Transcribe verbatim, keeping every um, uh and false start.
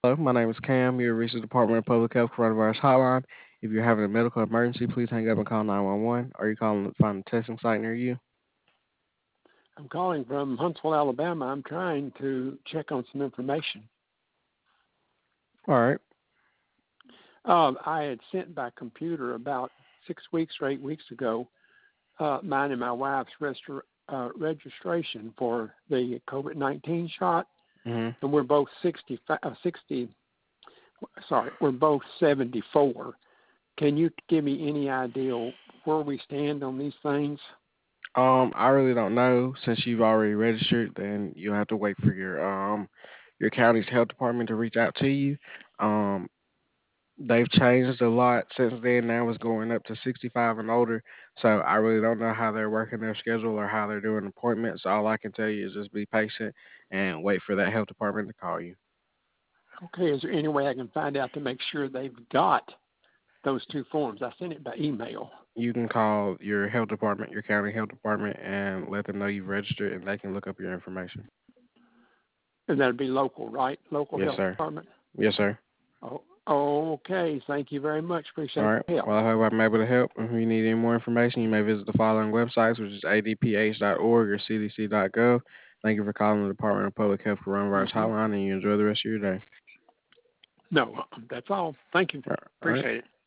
Hello, my name is Cam. You're reached the Department of Public Health Coronavirus Hotline. If you're having a medical emergency, please hang up and call nine one one. Are you calling to find a testing site near you? I'm calling from Huntsville, Alabama. I'm trying to check on some information. All right. Uh, I had sent by computer about six weeks or eight weeks ago uh, mine and my wife's restor- uh, registration for the COVID nineteen shot, Mhm. and we're both sixty, uh, sixty. Sorry, we're both seventy-four. Can you give me any idea where we stand on these things? Um, I really don't know. Since you've already registered, then you'll have to wait for your um your county's health department to reach out to you. Um, they've changed a lot since then. Now it's going up to sixty-five and older. So I really don't know how they're working their schedule or how they're doing appointments. All I can tell you is just be patient and wait for that health department to call you. Okay, is there any way I can find out to make sure they've got those two forms? I sent it by email. You can call your health department, your county health department, and let them know you've registered, and they can look up your information. And that'd be local, right? Local Yes, health sir. department. Yes, sir. Oh, okay. Thank you very much. All Appreciate right. the help. Well, I hope I'm able to help. If you need any more information, you may visit the following websites, which is a d p h dot org or c d c dot gov. Thank you for calling the Department of Public Health Coronavirus hmm Hotline, and you enjoy the rest of your day. No, that's all. Thank you. All right. Appreciate it.